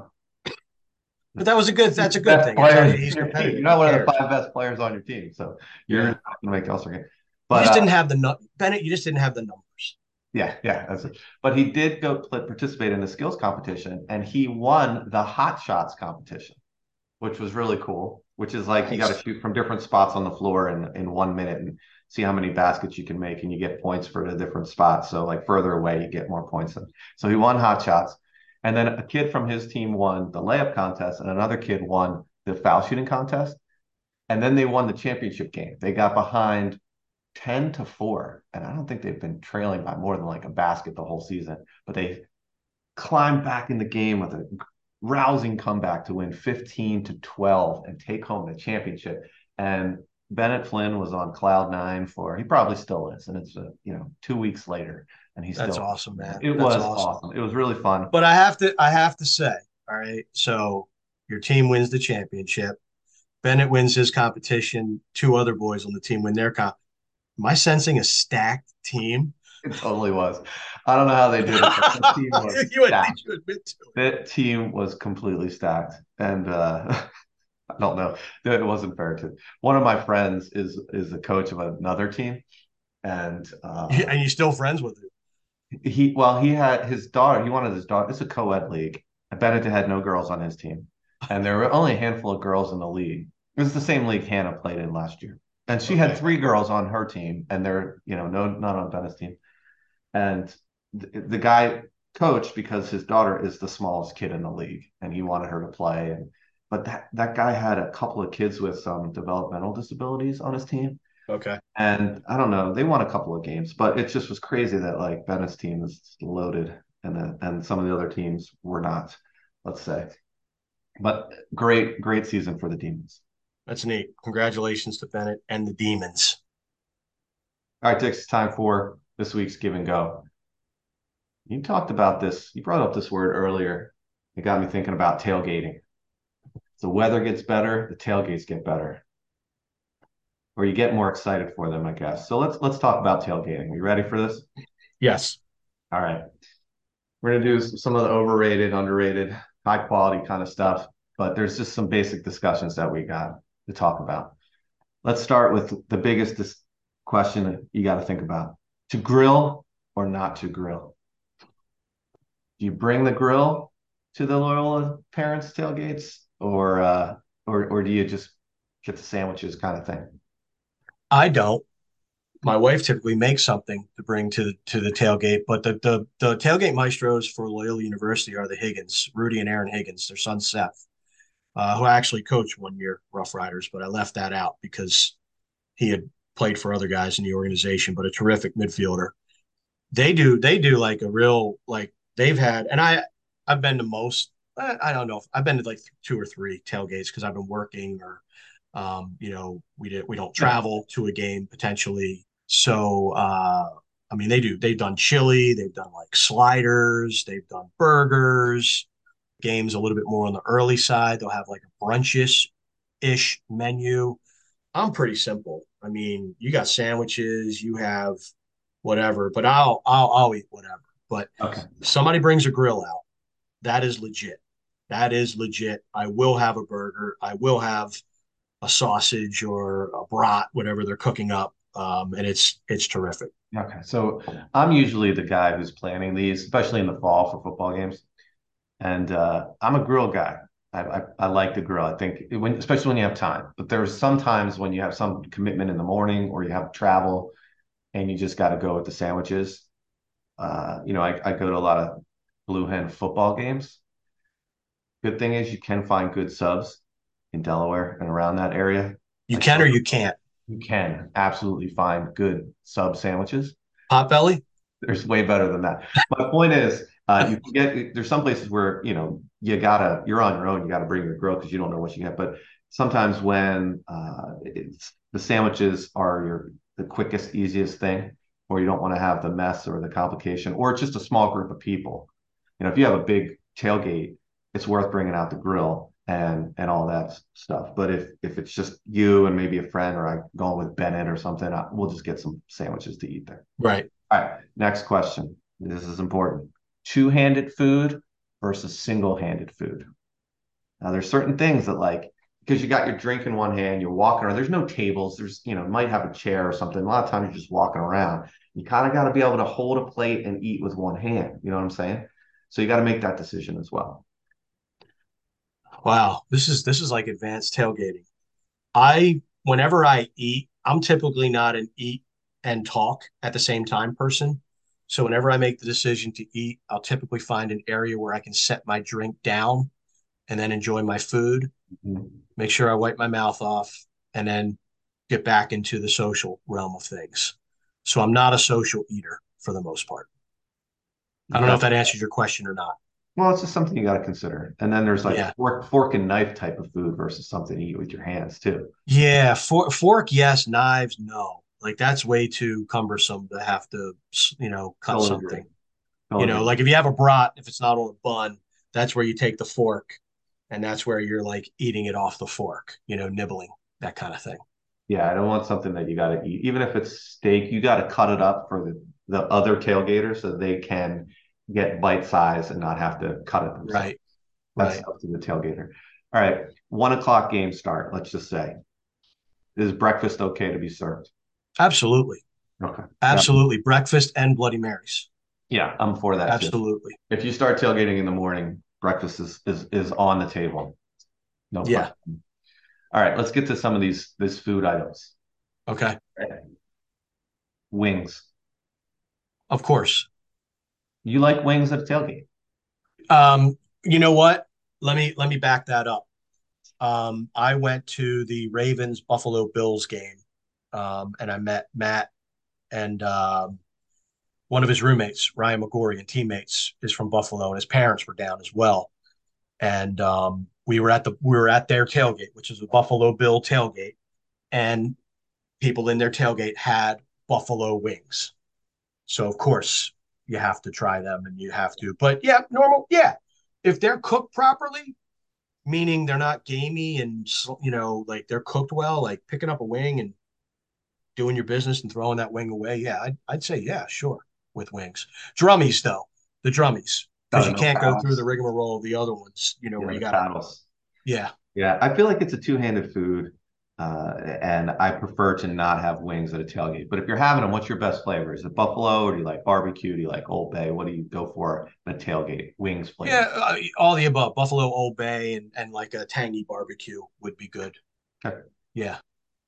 But that's a good thing. He's you're not one of the 5 best players on your team. So you're not going to make the All-Star game. But, you just didn't have Bennett, you just didn't have the numbers. Yeah, that's it. But he did go participate in the skills competition, and he won the hot shots competition, which was really cool. Which is like you got to shoot from different spots on the floor in 1 minute and see how many baskets you can make, and you get points for the different spots. So like further away, you get more points. So he won hot shots, and then a kid from his team won the layup contest, and another kid won the foul shooting contest, and then they won the championship game. They got behind 10-4, and I don't think they've been trailing by more than like a basket the whole season. But they climbed back in the game with a rousing comeback to win 15-12 and take home the championship. And Bennett Flynn was on cloud nine for, he probably still is, and it's 2 weeks later, and he's That's still. awesome, man. It That's was awesome. awesome. It was really fun. But I have to say, all right, so your team wins the championship. Bennett wins his competition. Two other boys on the team win their comp. Am I sensing a stacked team? It totally was. I don't know how they did it, but the team was You at stacked. least you admit to it. That team was completely stacked, and I don't know. It wasn't fair to one of my friends is the coach of another team, and And you still friends with him. he had his daughter. He wanted his daughter. It's a co-ed league. Benedict had no girls on his team, and there were only a handful of girls in the league. It was the same league Hannah played in last year, and she had Okay. three girls on her team, and they're no not on Bennett's team. And the guy coached because his daughter is the smallest kid in the league, and he wanted her to play. And but that guy had a couple of kids with some developmental disabilities on his team, Okay. and I don't know, they won a couple of games, but it just was crazy that like Bennett's team is loaded, and some of the other teams were not, let's say. But great season for the Demons. That's neat. Congratulations to Bennett and the Demons. All right, Dix, it's time for this week's give and go. You talked about this. You brought up this word earlier. It got me thinking about tailgating. The weather gets better, the tailgates get better, or you get more excited for them, I guess. So let's talk about tailgating. Are you ready for this? Yes. All right. We're gonna do some of the overrated, underrated, high quality kind of stuff, but there's just some basic discussions that we got to talk about. Let's start with the biggest question that you got to think about: to grill or not to grill. Do you bring the grill to the Loyola parents' tailgates, or do you just get the sandwiches kind of thing? I don't. My wife typically makes something to bring to the tailgate, but the tailgate maestros for Loyola University are the Higgins, Rudy and Aaron Higgins, their son Seth, who I actually coached one year, Rough Riders, but I left that out because he had played for other guys in the organization, but a terrific midfielder. They do like a real like they've had, and I've been to most. I don't know if I've been to like two or three tailgates because I've been working or we don't Yeah. travel to a game potentially. So I mean they've done chili, they've done like sliders, they've done burgers, games a little bit more on the early side. They'll have like a brunchish ish menu. I'm pretty simple. I mean, you got sandwiches, you have whatever, but I'll eat whatever. But Okay. if somebody brings a grill out, that is legit. That is legit. I will have a burger. I will have a sausage or a brat, whatever they're cooking up, and it's terrific. Okay. So I'm usually the guy who's planning these, especially in the fall for football games. And I'm a grill guy. I like the grill. I think especially when you have time. But there's sometimes when you have some commitment in the morning or you have travel and you just got to go with the sandwiches. I go to a lot of Blue Hen football games. Good thing is you can find good subs in Delaware and around that area. You Like can or you can't. you can absolutely find good sub sandwiches. Potbelly? There's way better than that. My point is, you can get there's some places where you're on your own. You gotta bring your grill because you don't know what you get. But sometimes when the sandwiches are the quickest, easiest thing, or you don't want to have the mess or the complication, or it's just a small group of people. If you have a big tailgate, it's worth bringing out the grill and all that stuff. But if it's just you and maybe a friend, or I going with Bennett or something, we'll just get some sandwiches to eat there. Right. All right, next question. This is important. Two-handed food versus single-handed food. Now, there's certain things that because you got your drink in one hand, you're walking around. There's no tables. There's, might have a chair or something. A lot of times you're just walking around. You kind of got to be able to hold a plate and eat with one hand. You know what I'm saying? So you got to make that decision as well. Wow. This is like advanced tailgating. Whenever I eat, I'm typically not an eat and talk at the same time person. So whenever I make the decision to eat, I'll typically find an area where I can set my drink down and then enjoy my food, Mhm. make sure I wipe my mouth off, and then get back into the social realm of things. So I'm not a social eater for the most part. I don't know Okay. if that answers your question or not. Well, it's just something you got to consider. And then there's like Yeah. fork and knife type of food versus something you eat with your hands too. Yeah. Fork, yes. Knives, no. Like that's way too cumbersome to have to, cut Totally agree. something. Totally agree. Like if you have a brat, if it's not on a bun, that's where you take the fork and that's where you're like eating it off the fork, nibbling, that kind of thing. Yeah, I don't want something that you got to eat. Even if it's steak, you got to cut it up for the other tailgaters so they can get bite size and not have to cut it themselves. Right. That's Right. up to the tailgater. All right, 1 o'clock game start. Let's just say, is breakfast okay to be served? Absolutely. Okay. Yeah, Absolutely. Breakfast and Bloody Marys. yeah, I'm for that too. Absolutely. If you start tailgating in the morning, breakfast is on the table. No Yeah. question. All right, let's get to some of these food items. Okay. Wings. Of course. You like wings at a tailgate? You know what? Let me back that up. I went to the Ravens Buffalo Bills game, and I met Matt and one of his roommates, Ryan McGorry, and teammates is from Buffalo, and his parents were down as well. And we were at their tailgate, which is a Buffalo Bill tailgate, and people in their tailgate had buffalo wings. So of course you have to try them and you have to. But yeah, normal, yeah. If they're cooked properly, meaning they're not gamey and like they're cooked well, like picking up a wing and doing your business and throwing that wing away. Yeah, I'd say yeah, sure, with wings. Drummies though, the drummies, because Gotta you know can't go through the paddles. rigmarole of the other ones. Yeah, Where you the gotta, paddles. yeah, Yeah, I feel like it's a two-handed food, and I prefer to not have wings at a tailgate. But if you're having them, what's your best flavor? Is it buffalo, or do you like barbecue? Do you like Old Bay? What do you go for at a tailgate? Wings flavor. yeah, all the above. Buffalo, Old Bay, and like a tangy barbecue would be good. Okay. Yeah.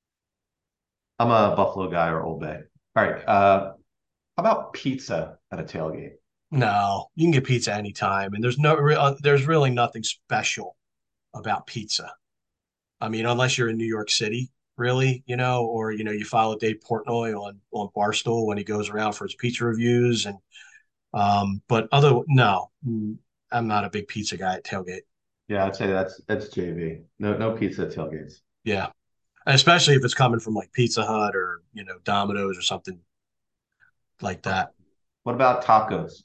I'm a buffalo guy or Old Bay. All right. How about pizza at a tailgate? No, you can get pizza anytime, and there's really nothing special about pizza. I mean, unless you're in New York City, really, or you follow Dave Portnoy on Barstool when he goes around for his pizza reviews, and but no, I'm not a big pizza guy at tailgate. Yeah, I'd say that's JV. No pizza at tailgates. Yeah, and especially if it's coming from like Pizza Hut or Domino's or something like that. What about tacos?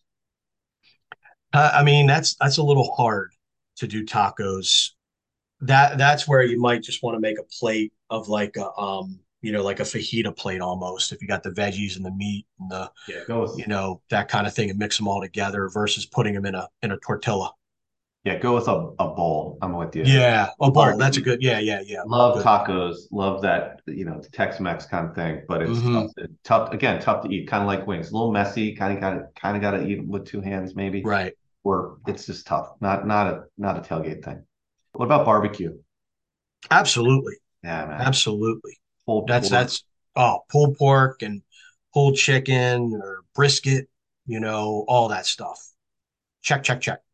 I mean, that's a little hard to do tacos. That's where you might just want to make a plate of like like a fajita plate almost. If you got the veggies and the meat and the Yeah, go with that kind of thing and mix them all together versus putting them in a tortilla. yeah, go with a bowl. I'm with you. Yeah, a bowl. That's a Barbecue. good. Yeah, yeah, yeah. Love Good. tacos, love that, Tex-Mex kind of thing, but it's Hmm. tough to eat, kind of like wings, a little messy, kind of got to eat with two hands maybe, Right. or it's just tough. Not a tailgate thing. What about barbecue? Absolutely. Yeah, man. Absolutely. Pulled That's pork. that's pulled pork and pulled chicken or brisket. All that stuff. Check, check, check.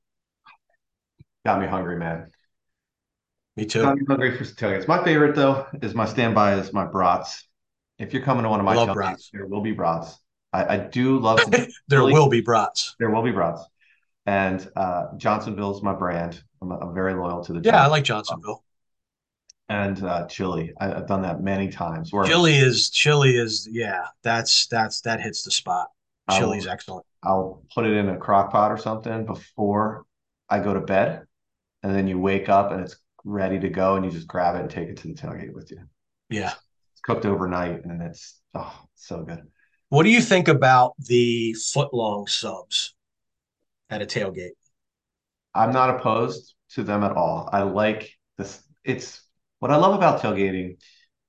Got me hungry, man. Me Got too. me hungry for some tailgates. My favorite though is my standby is my brats. If you're coming to one of I my love tailgates, brats. there will be brats. I do love some There chili. will be brats. There will be brats. And Johnsonville's my brand. I'm very loyal to the Yeah, I Johnson. like Johnsonville. And chili. I've done that many times. Where Chili is yeah, that hits the spot. Chili's I'll excellent. I'll put it in a crock pot or something before I go to bed, and then you wake up and it's ready to go, and you just grab it and take it to the tailgate with you. Yeah. It's cooked overnight, and it's so good. What do you think about the foot long subs at a tailgate? I'm not opposed to them at all. I like this. It's what I love about tailgating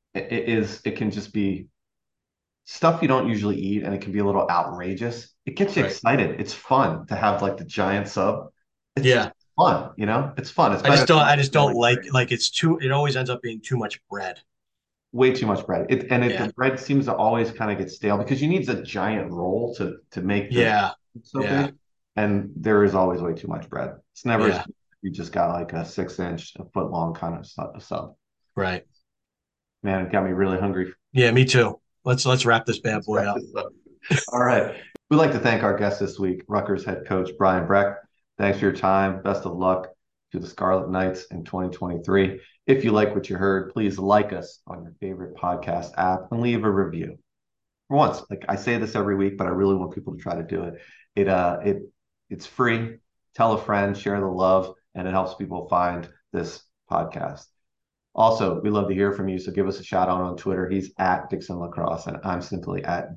is it can just be stuff you don't usually eat, and it can be a little outrageous. It gets you Right. excited. It's fun to have like the giant sub. It's just Yeah. fun. It's fun. It's I better just don't than I just don't like like it's too it always ends up being too much bread. way too much bread. Yeah. The bread seems to always kind of get stale because you need a giant roll to make the Yeah. so Yeah. big, and there is always way too much bread. It's never Yeah. you just got like a 6 inch, a foot long kind of sub. Right. Man, it got me really hungry. Yeah, me too. Let's wrap this bad boy up. All right. We'd like to thank our guest this week, Rutgers head coach Brian Brecht. Thanks for your time. Best of luck to the Scarlet Knights in 2023. If you like what you heard, please like us on your favorite podcast app and leave a review. For once, like I say this every week, but I really want people to try to do it. It's free. Tell a friend, share the love, and it helps people find this podcast. Also, we love to hear from you, so give us a shout out on Twitter. He's at Dixon Lacrosse, and I'm simply at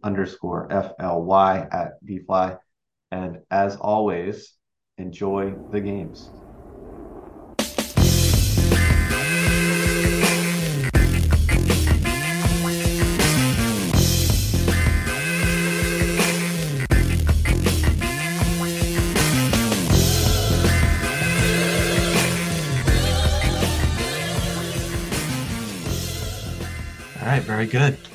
D_FLY at DFly. And as always, enjoy the games. All right, very good.